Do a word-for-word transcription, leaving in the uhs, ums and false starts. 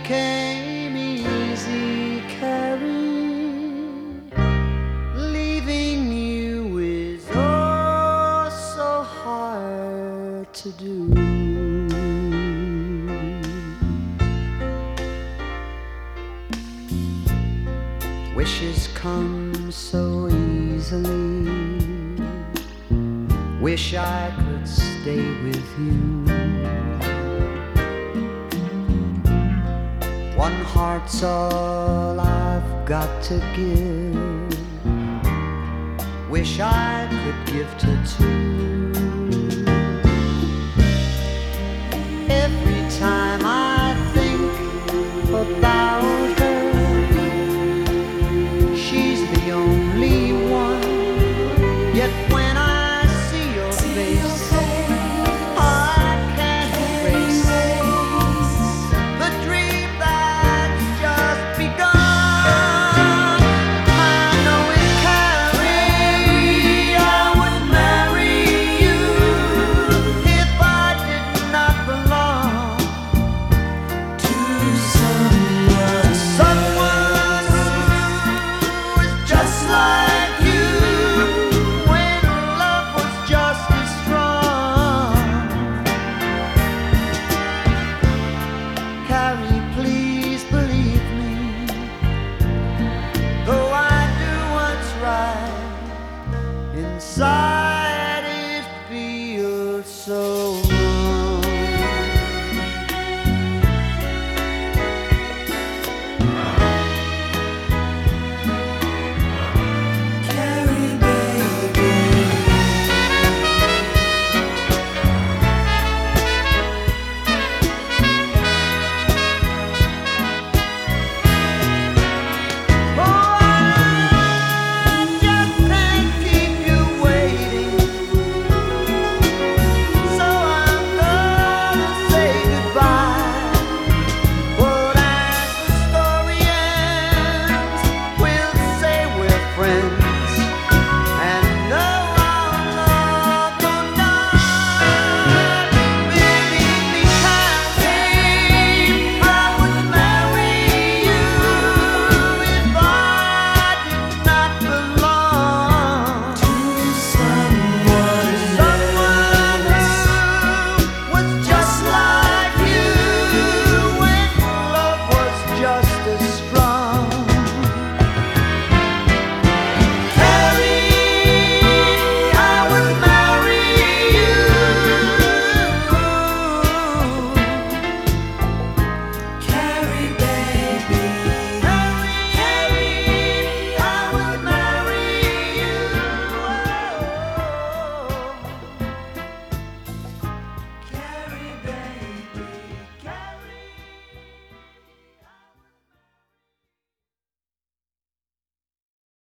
became easy carry, leaving you with oh so hard to do. Wishes come so easily, wish I could stay with you. One heart's all I've got to give, wish I could give to two. Every time